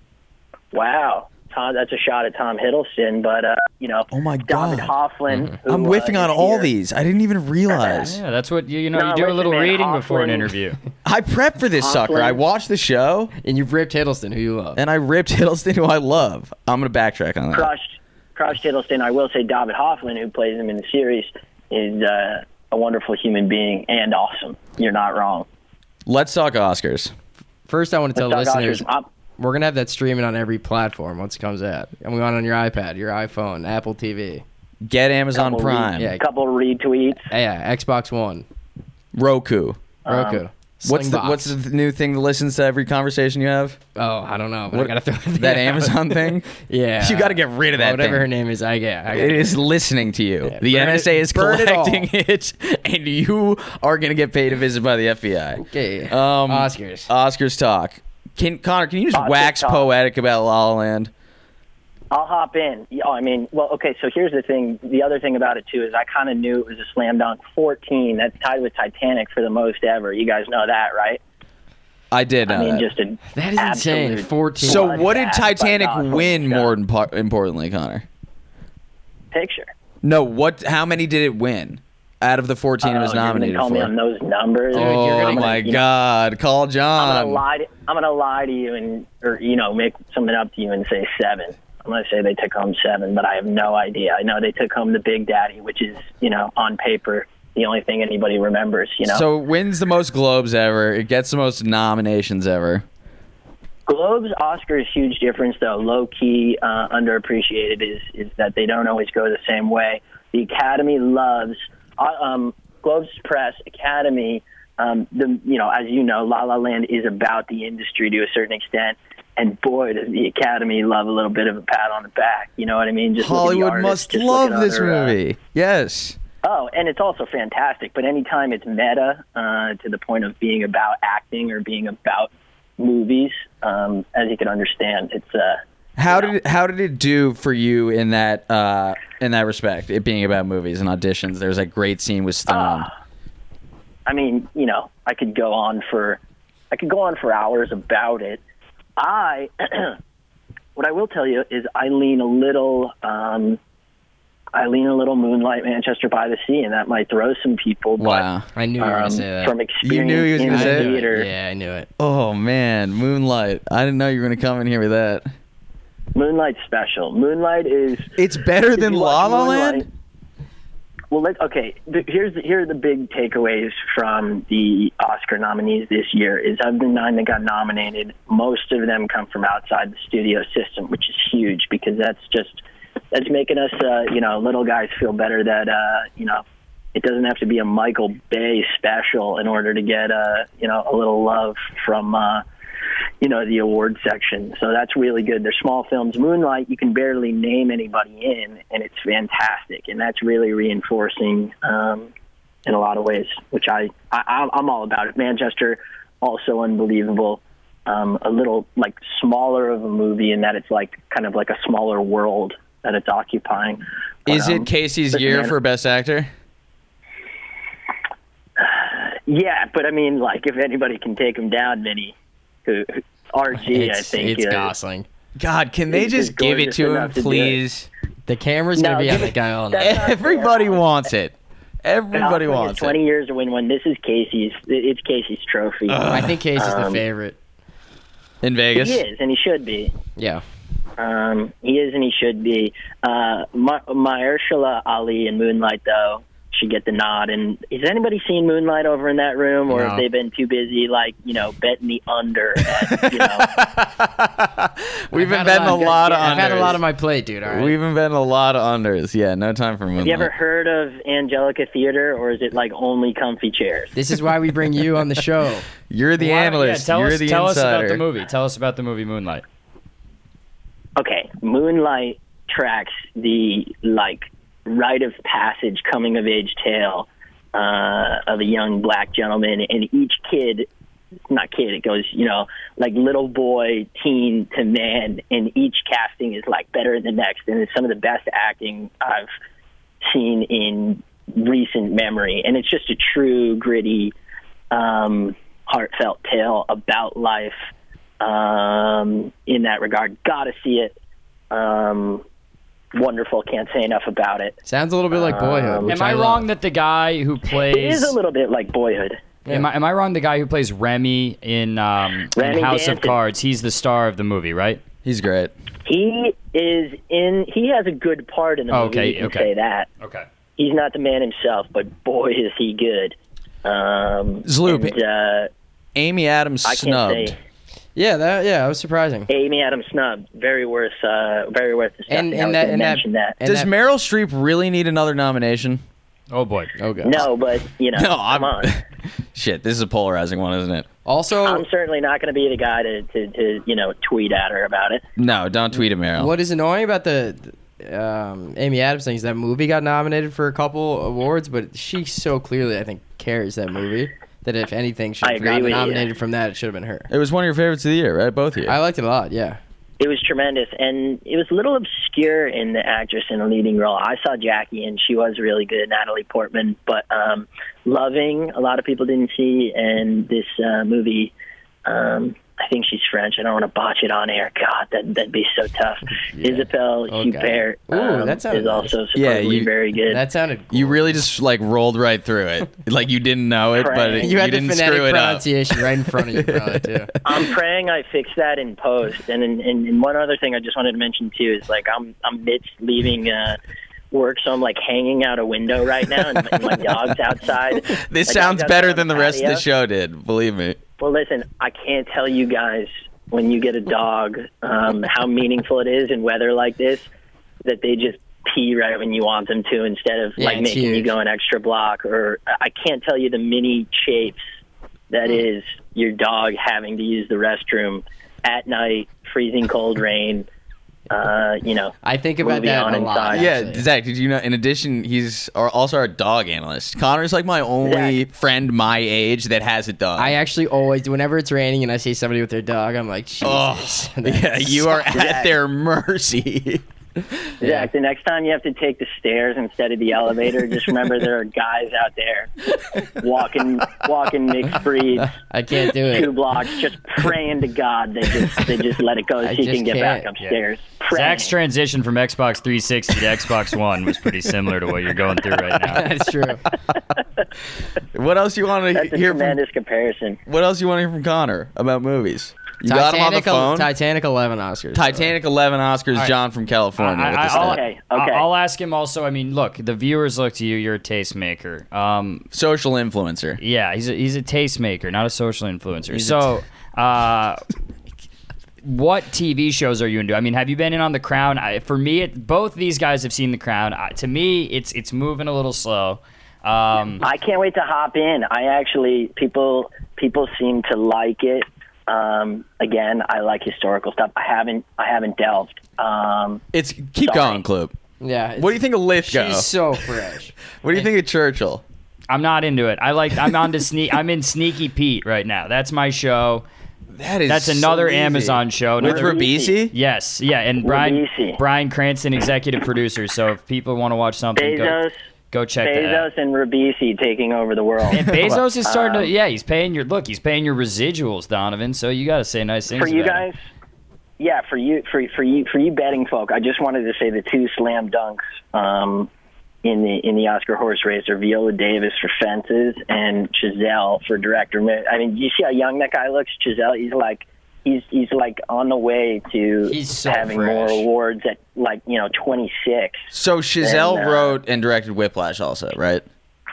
Wow. Tom, that's a shot at Tom Hiddleston, but, uh, you know, Oh my David God. Hoffman. who, I'm whiffing uh, on is all here. these. I didn't even realize. Yeah, that's what you you know. No, you do a listen, little man, reading before an Hoffman- interview. I prepped for this sucker. Hoffman. I watched the show And you've ripped Hiddleston, who you love. and I ripped Hiddleston, who I love. I'm gonna backtrack on that. Crushed, crushed Hiddleston. I will say David Hoffman, who plays him in the series, is uh, a wonderful human being and awesome. You're not wrong. Let's talk Oscars. First, I want to tell Doug listeners, Oscars, I'm- we're going to have that streaming on every platform once it comes out. And we want it on your iPad, your iPhone, Apple T V. Get Amazon couple Prime, Re- Yeah. couple retweets. Yeah, Xbox One, Roku. Roku. Um, What's the Slingbox. what's the new thing that listens to every conversation you have? Oh, I don't know. But What- I gotta throw it That there. Amazon thing? Yeah. You got to get rid of that Whatever thing. her name is, I yeah. I It is listening to you. Yeah, the burn N S A it- is burn it all. collecting it, and you are going to get paid a visit by the F B I. Okay. Um, Oscars. Oscars talk. Can Connor? Can you just Oscars wax talk. poetic about La La Land? I'll hop in. Yeah, I mean, well, okay, so here's the thing. The other thing about it, too, is I kind of knew it was a slam dunk. fourteen, that's tied with Titanic for the most ever. You guys know that, right? I did know I mean, that. just a That is insane. absolute fourteen. So bloodbath what did by Titanic Gosling win and Scott. more impo- importantly, Connor? picture. No, what? How many did it win out of the fourteen it was Oh, you're gonna nominated call for? me on those numbers. oh you're gonna- my you know, God! Call I'm John. gonna lie. To, I'm gonna lie to you and, or you know, make something up to you and say seven. I'm gonna say they took home seven, but I have no idea. I know they took home the Big Daddy, which is, you know, on paper the only thing anybody remembers. You know, So it wins the most Globes ever. It gets the most nominations ever. Globes, Oscars, huge difference though. Low key, uh, underappreciated is is that they don't always go the same way. The Academy loves uh, um, Globes Press Academy. Um, the you know, as you know, La La Land is about the industry to a certain extent. And boy, does the Academy love a little bit of a pat on the back. You know what I mean? Just look at the Hollywood artists, must just look love at this other, uh, movie. Yes. Oh, and it's also fantastic. But anytime it's meta uh, to the point of being about acting or being about movies, um, as you can understand, it's uh, How you know. did it, how did it do for you in that uh, in that respect? It being about movies and auditions. There's a great scene with Stone. Ah. I mean, you know, I could go on for, I could go on for hours about it. I, what I will tell you is, I lean a little, um, I lean a little Moonlight, Manchester by the Sea, and that might throw some people. But, Wow. I knew you were um, going to say that. from experience knew he was in gonna the say it? theater, Yeah, I knew it. Oh man, Moonlight. I didn't know you were gonna come in here with that. Moonlight's special. Moonlight is. It's better If than you La watch La Moonlight- Land. Well, let okay. The, here's the, here are the big takeaways from the Oscar nominees this year. Is of the nine that got nominated, most of them come from outside the studio system, which is huge because that's just that's making us, uh, you know, little guys feel better that uh, you know, it doesn't have to be a Michael Bay special in order to get uh, you know, a little love from. Uh, you know, the award section. So that's really good. They're small films. Moonlight, you can barely name anybody in, and it's fantastic. And that's really reinforcing um, in a lot of ways, which I, I, I'm all about it. Manchester, also unbelievable. Um, a little, like, smaller of a movie in that it's, like, kind of like a smaller world that it's occupying. But, Is um, it Casey's listen, year man, for Best Actor? Yeah, but, I mean, like, if anybody can take him down, Vinny, who, who R G, I It's, think. it's uh, Gosling. God, can they He's just just give it gorgeous to him, enough to do it. please? The camera's going to No, be on give that it- guy all that's night. not Everybody fair. wants it. Everybody Gosling wants has twenty it. years to win one. This is Casey's. It's Casey's trophy. I think Casey's the Um, favorite. In Vegas. He is, and he should be. Yeah. Um, he is, and he should be. Uh, Ma- Mahershala Ali in Moonlight, though, she should get the nod. And has anybody seen Moonlight over in that room, or No. have they been too busy, like, you know, betting the under? At, you know, We've been I've had betting a of- lot of yeah, I've had a unders. lot on my plate, dude. All right. We've been betting a lot of unders. Yeah, no time for Moonlight. have you ever heard of Angelica Theater, or is it like only comfy chairs? This is why we bring you on the show. You're the Why- analyst. Yeah, tell You're us, the tell us insider. about the movie. Tell us about the movie Moonlight. Okay, Moonlight tracks the like rite of passage coming of age tale uh, of a young black gentleman, and each kid, not kid, it goes, you know, like little boy, teen to man, and each casting is like better than the next, and it's some of the best acting I've seen in recent memory, and it's just a true gritty, um, heartfelt tale about life. Um, in that regard, gotta see it. Um, wonderful, can't say enough about it. Sounds a little bit like Boyhood. Um, which Am I, love. wrong that the guy who plays It is a little bit like Boyhood. Am I, am I wrong? The guy who plays Remy in, um, Remy in House of Danton. Cards, he's the star of the movie, right? He's great. He is in. He has a good part in the movie. Okay, you can okay. say that. Okay. He's not the man himself, but boy is he good. Um, Zloop. and, uh, Amy Adams I can't snubbed. say Yeah, that yeah, that was surprising. Amy Adams snub. Very worth. Uh, very worth discussing. And I and was that gonna and that, mention that. and Does that, Meryl Streep really need another nomination? Oh boy. oh god. No, but you know, No, come I'm. on. Shit, this is a polarizing one, isn't it? Also, I'm certainly not going to be the guy to, to, to, you know, tweet at her about it. No, don't tweet at Meryl. what is annoying about the um, Amy Adams thing is that movie got nominated for a couple awards, but she so clearly, I think, carries that movie. That if anything should I have agree gotten with you. nominated from that, it should have been her. It was one of your favorites of the year, right? Both of you. I liked it a lot. Yeah. It was tremendous, and it was a little obscure in the actress in a leading role. I saw Jackie, and she was really good, Natalie Portman. But um, Loving, a lot of people didn't see, and this uh, movie, um, I think she's French. I don't want to botch it on air. God, that, that'd be so tough. Yeah. Isabelle Oh, God. Huppert Ooh, um, that sounded is also nice. Yeah, supposedly you- very good. That sounded. you really just like rolled right through it, like you didn't know it, but Right. it, You you, had the didn't phonetic screw it up. pronunciation right in front of you, probably too. I'm praying I fix that in post. And, and, and one other thing I just wanted to mention too is like I'm I'm midst leaving uh, work, so I'm like hanging out a window right now, and, and my dog's outside. This My sounds dog's better outside than the on rest of the patio. show did. Believe me. Well, listen, I can't tell you guys when you get a dog um, how meaningful it is in weather like this that they just pee right when you want them to instead of Yeah, like it's making you huge. go an extra block. Or I can't tell you the mini chafes that is your dog having to use the restroom at night, freezing cold rain. Uh, you know, I think about moving that on a lot. inside. Yeah, actually. Zach, did you know? In addition, he's our, also our dog analyst. Connor's like my only Zach. friend my age that has a dog. I actually always, whenever it's raining and I see somebody with their dog, I'm like, Jesus. Oh, that yeah, you are sucks. at their mercy. Zach, the next time you have to take the stairs instead of the elevator, just remember there are guys out there walking, walking mixed breeds, I can't do two it. blocks, just praying to God they just they just let it go so I you just can get back can't. upstairs. Praying. Zach's transition from Xbox three sixty to Xbox One was pretty similar to what you're going through right now. That's true. What else you want to That's a hear from? tremendous comparison. What else you want to hear from Connor about movies? You got him on the Titanic, phone. Titanic eleven Oscars. Titanic eleven Oscars. All right. John from California. I- with I- the I'll- stat. Okay, okay. I'll ask him also. I mean, look, the viewers look to you. You're a tastemaker. Um, Social influencer. yeah, he's a, he's a tastemaker, not a social influencer. He's a so, uh, what T V shows are you into? I mean, have you been in on The Crown? I, for me, it, both these guys have seen The Crown. I, to me, it's it's moving a little slow. Um, I can't wait to hop in. I actually people people seem to like it. Um, again, I like historical stuff. I haven't I haven't delved. Um, It's keep Sorry. going, Club. Yeah. What do you think of Lithgow? She's so fresh. What do you think of Churchill? I'm not into it. I like. I'm on to sneak. I'm in Sneaky Pete right now. That's my show. That is That's another so easy. Amazon show. with Another- Ribisi. Yes, yeah, and Brian Ribisi. Brian Cranston, executive producer. So if people want to watch something, go, Bezos, go check that out. Bezos, and Ribisi taking over the world. And Bezos is starting to, Um, yeah, he's paying your look. He's paying your residuals, Donovan. So you got to say nice things for you about him. guys, yeah, for you, for for you, for you betting folk, I just wanted to say the two slam dunks um, in the in the Oscar horse race are Viola Davis for Fences and Chazelle for director. I mean, you see how young that guy looks, Chazelle. He's like he's he's like on the way to He's so having fresh. more awards at like you know twenty-six. So Chazelle And, uh, wrote and directed Whiplash, also, right?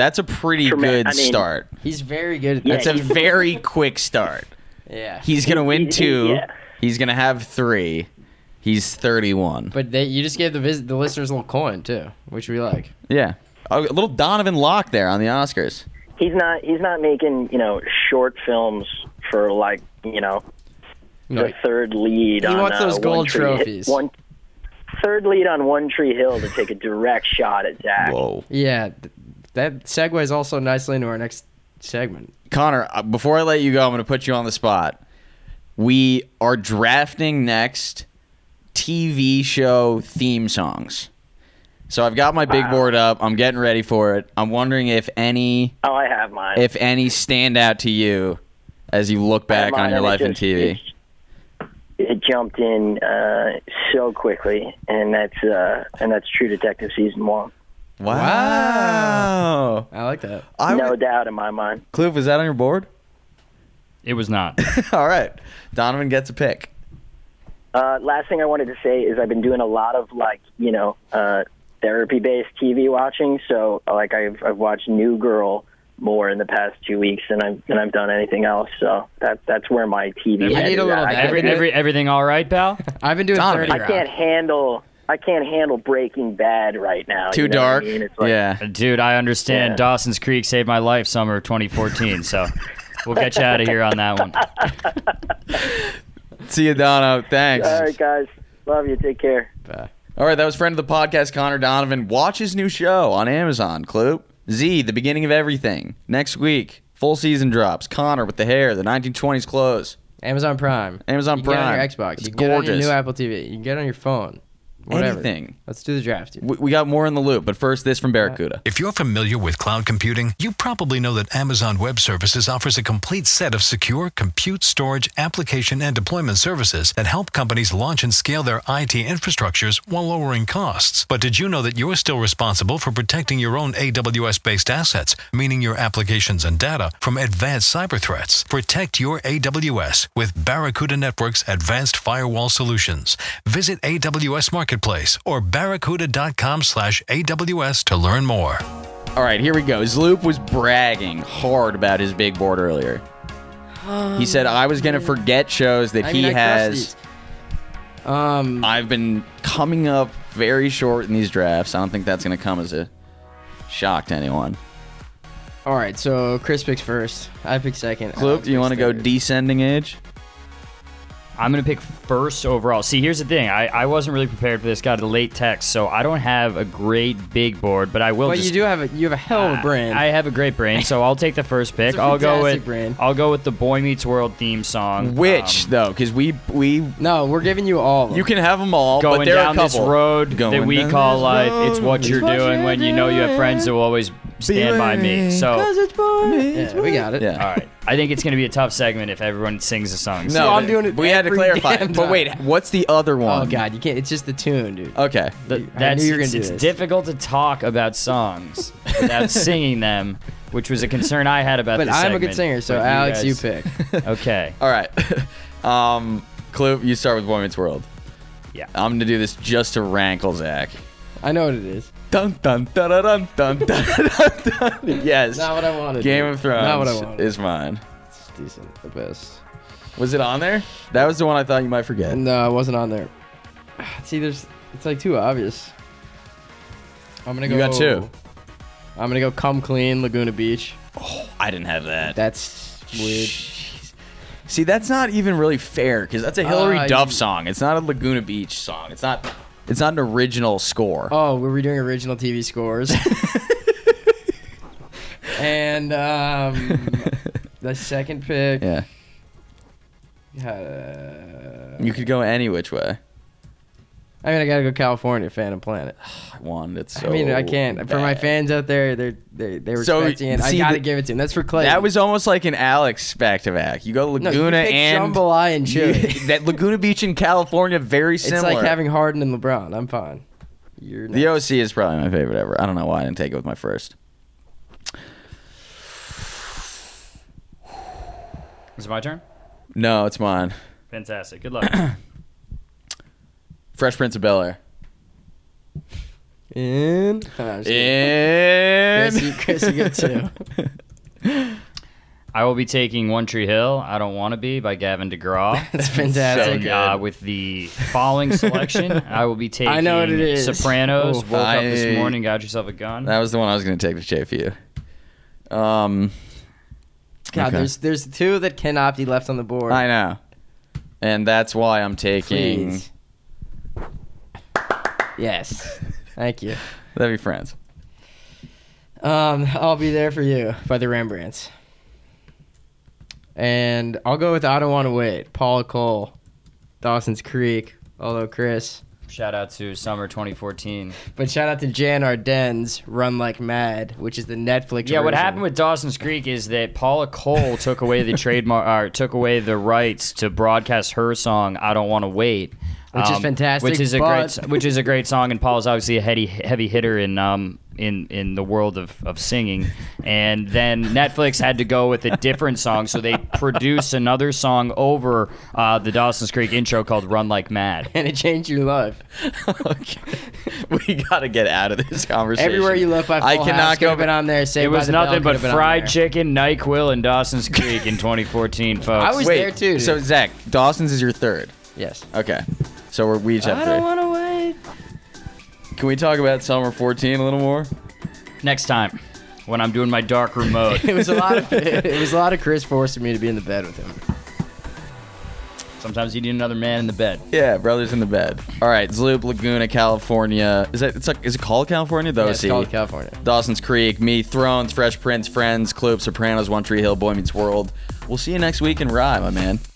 That's a pretty Tremen- good I mean- start. He's very good at Yeah, that. That's a very quick start. Yeah. He's gonna win He- he- two. yeah. He's gonna have three. He's thirty-one. But they, you just gave the vis- the listeners a little coin too, which we like. Yeah, a little Donovan Locke there on the Oscars. He's not. He's not making you know short films for like you know No, the third lead. he on, wants uh, those One gold Tree- trophies. One third lead on One Tree Hill to take a direct shot at Zach. Whoa, yeah, th- that segues also nicely into our next segment. Connor. uh, Before I let you go, I'm gonna put you on the spot. We are drafting next T V show theme songs. So I've got my big Wow. board up. I'm getting ready for it. I'm wondering if any, Oh, I have mine. if any, stand out to you as you look I have back on mine, your and it life in just- T V. It, it jumped in uh, so quickly, and that's uh, and that's True Detective season one. Wow. I like that. I no would, doubt in my mind. Kloof, was that on your board? It was not. All right. Donovan gets a pick. Uh, last thing I wanted to say is I've been doing a lot of like you know uh, therapy-based T V watching. So like I've I've watched New Girl more in the past two weeks than I've than I've done anything else. So that that's where my T V. I head need a is little at. I of can't- Every, every, everything all right, pal? I've been doing Donovan. thirty I can't round. handle I can't handle Breaking Bad right now. Too you know what I dark. mean? It's like, Yeah. Dude, I understand. Yeah. Dawson's Creek saved my life summer of twenty fourteen, so we'll get you out of here on that one. See you, Dono. Thanks. All right, guys. Love you. Take care. Bye. All right, that was friend of the podcast, Connor Donovan. Watch his new show on Amazon, Kloop. Z, The Beginning of Everything. Next week, full season drops. Connor with the hair, the nineteen twenties clothes. Amazon Prime. Amazon you can Prime. Get it on your Xbox. It's you can get it on your gorgeous. new Apple T V. You can get it on your phone. Whatever. Anything. Let's do the draft. Dude. We, we got more in the loop, but first, this from Barracuda. If you're familiar with cloud computing, you probably know that Amazon Web Services offers a complete set of secure compute, storage, application, and deployment services that help companies launch and scale their I T infrastructures while lowering costs. But did you know that you're still responsible for protecting your own A W S-based assets, meaning your applications and data, from advanced cyber threats? Protect your A W S with Barracuda Network's advanced firewall solutions. Visit A W S Marketplace or barracuda.com slash AWS to learn more. All right, here we go. Zloop was bragging hard about his big board earlier. He said, I was going to forget shows that I he mean, I has. crushed these. Um, I've been coming up very short in these drafts. I don't think that's going to come as a shock to anyone. all right, so Chris picks first. I pick second. Kloop, Alex you picks want to go third. descending age? I'm going to pick first overall. See, here's the thing. I, I wasn't really prepared for this. Got a late text, so I don't have a great big board, but I will But just... you do have a you have a hell of a brain. I have a great brain, so I'll take the first pick. It's a I'll go fantastic with brain. I'll go with the Boy Meets World theme song. Which, um, though? Because we, we, no, we're giving you all. Of them. you can have them all, but going there down are a this couple. road Going that we down call this life. road. It's what you're what doing you're when you know you have friends who always stand by me. So, all it's yeah, we got it. Yeah. right. I think it's going to be a tough segment if everyone sings a song. No, So I'm doing it we had to every clarify. damn But wait, time. what's the other one? Oh god, you can't. It's just the tune, dude. Okay. The- I that's knew you were gonna it's, do it's this. difficult to talk about songs without singing them, which was a concern I had about But this I'm a segment. good singer, so But Alex, you guys- pick. Okay. All right. um, Kloop, you start with Boy Meets World. Yeah. I'm going to do this just to rankle Zach. I know what it is. Dun dun dun dun dun dun dun dun. Yes. Not what I wanted. Game dude. of Thrones Not what I wanted. is mine. It's decent. The best. Was it on there? That was the one I thought you might forget. No, it wasn't on there. See, there's. It's like too obvious. I'm gonna go. You got two. I'm gonna go. Come Clean, Laguna Beach. I didn't have that. That's weird. Jeez. See, that's not even really fair because that's a Hillary Uh, Duff you- song. It's not a Laguna Beach song. It's not. It's not an original score. Oh, were we doing original T V scores? And um, the second pick. Yeah. Uh, You could go any which way. I mean, I gotta go California, Phantom Planet. I won. It's so I mean, I can't. For my bad. fans out there, they're they they were So, expecting it. I see, gotta the- give it to him. That's for Clay. That was almost like an Alex back to back. You go no, Laguna you picked and Jambalaya and Chili. that Laguna Beach in California, very It's similar. like having Harden and LeBron. I'm fine. You're The not. O C is probably my favorite ever. I don't know why I didn't take it with my first. Is it my turn? No, it's mine. Fantastic. Good luck. Fresh Prince of Bel Air. And oh, And Chris, you, Chris, you go too. I will be taking One Tree Hill. I Don't Want to Be by Gavin DeGraw. That's fantastic. So Uh, good. with the following selection, I will be taking I know what it is. Sopranos. Oh, Woke up I- this morning, got yourself a gun. that was the one I was going to take to J F U. Um, God, Okay. there's there's two that cannot be left on the board. I know, and that's why I'm taking. Please. Yes. Thank you. That'd be friends. Um, I'll Be There For You by the Rembrandts. And I'll go with I Don't Want to Wait. Paula Cole, Dawson's Creek. Although Chris. Shout out to summer twenty fourteen. But shout out to Jan Arden's Run Like Mad, which is the Netflix Yeah, what version. happened with Dawson's Creek is that Paula Cole took away the trademark, or took away the rights to broadcast her song "I Don't Want to Wait," Which is fantastic, Which is a but- great, which is a great song, and Paula's obviously a heavy, heavy hitter in um in in the world of, of singing. And then Netflix had to go with a different song, so they produced another song over uh, the Dawson's Creek intro called "Run Like Mad." And it changed your life. Okay. We got to get out of this conversation. Everywhere You Look by Full I House cannot could go have been on there. Saved It by was the Bell nothing could but have been on fried there. chicken, NyQuil, and Dawson's Creek in twenty fourteen, folks. I was Wait, there too. So dude. Zach, Dawson's is your third. Yes. Okay. So we're, we each have I three. don't want to wait. Can we talk about Summer fourteen a little more? Next time, when I'm doing my dark room mode. It was a lot of it was a lot of Chris forcing me to be in the bed with him. Sometimes you need another man in the bed. Yeah, brothers in the bed. All right, Zloop, Laguna, California. Is that it's like is it called California? The Yeah, O it's C. called California. Dawson's Creek, me, Thrones, Fresh Prince, Friends, Club, Sopranos, One Tree Hill, Boy Meets World. We'll see you next week in Rye, my man.